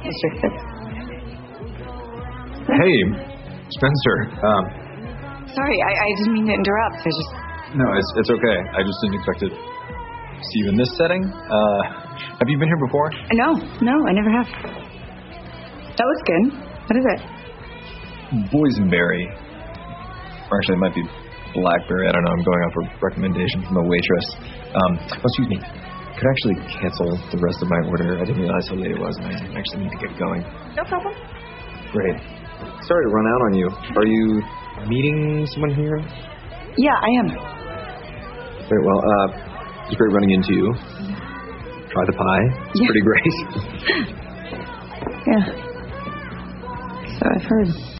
Mr. Phipps. Hey, Spencer. Sorry, I didn't mean to interrupt. No, it's okay. I just didn't expect to see you in this setting. Have you been here before? No, I never have. That looks good. What is it? Boysenberry. Or actually, it might be blackberry. I don't know. I'm going off a recommendation from a waitress. Excuse me. Could I actually cancel the rest of my order? I didn't realize how late it was, and I actually need to get going. No problem. Great. Sorry to run out on you. Are you meeting someone here? Yeah, I am. Great. Well, it's great running into you. Try the pie. It's pretty great. Yeah. So I've heard.